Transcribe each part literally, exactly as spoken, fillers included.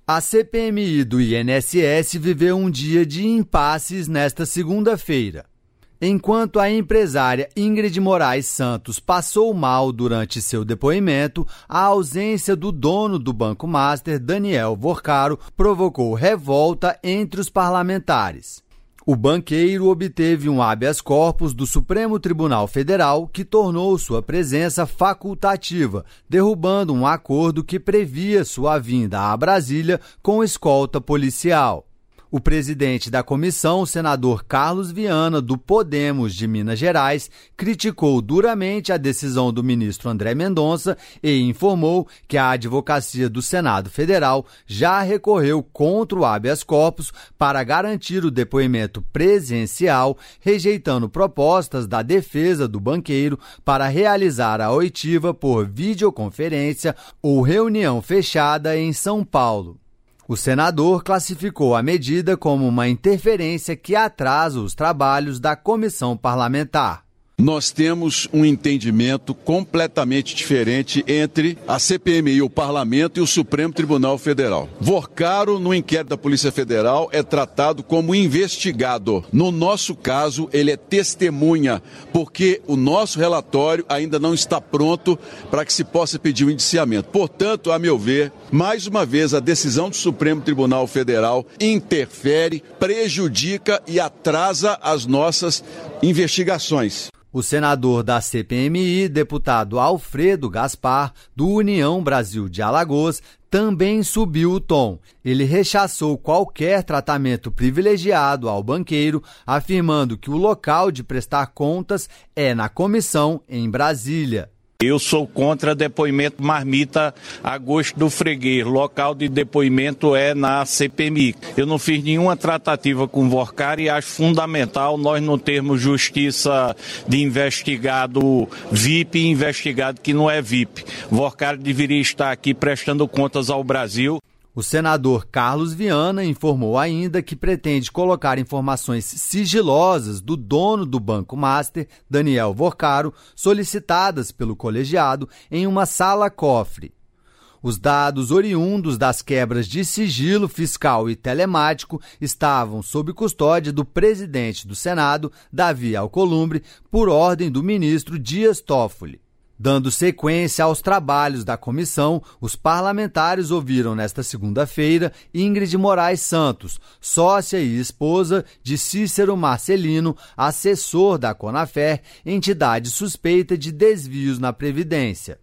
A C P M I do I N S S viveu um dia de impasses nesta segunda-feira. Enquanto a empresária Ingrid Moraes Santos passou mal durante seu depoimento, a ausência do dono do Banco Master, Daniel Vorcaro, provocou revolta entre os parlamentares. O banqueiro obteve um habeas corpus do Supremo Tribunal Federal que tornou sua presença facultativa, derrubando um acordo que previa sua vinda a Brasília com escolta policial. O presidente da comissão, o senador Carlos Viana, do Podemos de Minas Gerais, criticou duramente a decisão do ministro André Mendonça e informou que a advocacia do Senado Federal já recorreu contra o habeas corpus para garantir o depoimento presencial, rejeitando propostas da defesa do banqueiro para realizar a oitiva por videoconferência ou reunião fechada em São Paulo. O senador classificou a medida como uma interferência que atrasa os trabalhos da comissão parlamentar. Nós temos um entendimento completamente diferente entre a C P M I, o Parlamento e o Supremo Tribunal Federal. Vorcaro, no inquérito da Polícia Federal, é tratado como investigado. No nosso caso, ele é testemunha, porque o nosso relatório ainda não está pronto para que se possa pedir o indiciamento. Portanto, a meu ver, mais uma vez, a decisão do Supremo Tribunal Federal interfere, prejudica e atrasa as nossas investigações. O senador da C P M I, deputado Alfredo Gaspar, do União Brasil de Alagoas, também subiu o tom. Ele rechaçou qualquer tratamento privilegiado ao banqueiro, afirmando que o local de prestar contas é na comissão em Brasília. Eu sou contra depoimento marmita a gosto do freguês. Local de depoimento é na C P M I. Eu não fiz nenhuma tratativa com o Vorcaro e acho fundamental nós não termos justiça de investigado V I P e investigado que não é V I P. Vorcaro deveria estar aqui prestando contas ao Brasil. O senador Carlos Viana informou ainda que pretende colocar informações sigilosas do dono do Banco Master, Daniel Vorcaro, solicitadas pelo colegiado em uma sala-cofre. Os dados oriundos das quebras de sigilo fiscal e telemático estavam sob custódia do presidente do Senado, Davi Alcolumbre, por ordem do ministro Dias Toffoli. Dando sequência aos trabalhos da comissão, os parlamentares ouviram nesta segunda-feira Ingrid Moraes Santos, sócia e esposa de Cícero Marcelino, assessor da Conafer, entidade suspeita de desvios na Previdência.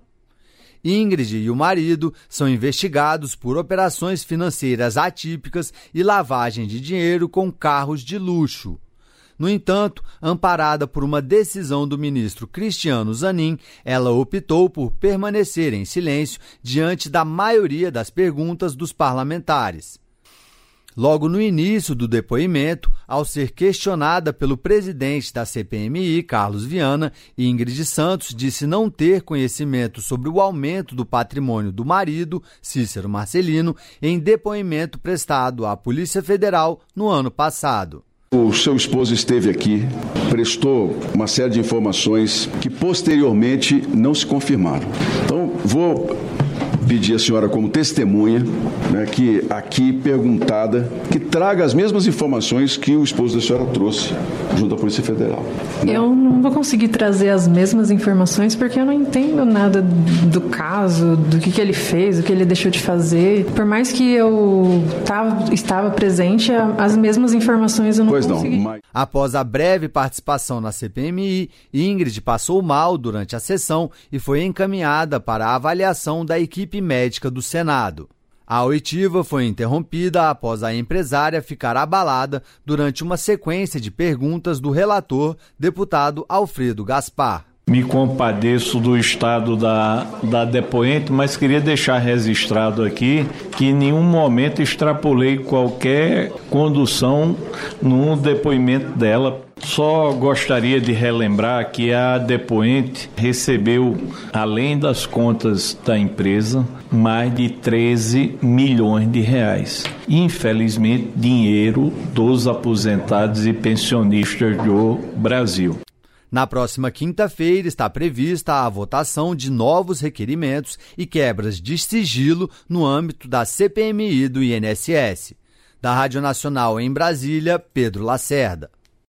Ingrid e o marido são investigados por operações financeiras atípicas e lavagem de dinheiro com carros de luxo. No entanto, amparada por uma decisão do ministro Cristiano Zanin, ela optou por permanecer em silêncio diante da maioria das perguntas dos parlamentares. Logo no início do depoimento, ao ser questionada pelo presidente da C P M I, Carlos Viana, Ingrid Santos disse não ter conhecimento sobre o aumento do patrimônio do marido, Cícero Marcelino, em depoimento prestado à Polícia Federal no ano passado. O seu esposo esteve aqui, prestou uma série de informações que posteriormente não se confirmaram. Então, vou pedir à senhora como testemunha, né, que aqui perguntada, que traga as mesmas informações que o esposo da senhora trouxe junto à Polícia Federal. Né? Eu não vou conseguir trazer as mesmas informações porque eu não entendo nada do caso, do que, que ele fez, do que ele deixou de fazer. Por mais que eu tava, estava presente, as mesmas informações eu não pois consegui. Não, mas... Após a breve participação na C P M I, Ingrid passou mal durante a sessão e foi encaminhada para a avaliação da equipe médica do Senado. A oitiva foi interrompida após a empresária ficar abalada durante uma sequência de perguntas do relator, deputado Alfredo Gaspar. Me compadeço do estado da, da depoente, mas queria deixar registrado aqui que em nenhum momento extrapolei qualquer condução no depoimento dela. Só gostaria de relembrar que a depoente recebeu, além das contas da empresa, mais de treze milhões de reais. Infelizmente, dinheiro dos aposentados e pensionistas do Brasil. Na próxima quinta-feira está prevista a votação de novos requerimentos e quebras de sigilo no âmbito da C P M I do I N S S. Da Rádio Nacional em Brasília, Pedro Lacerda.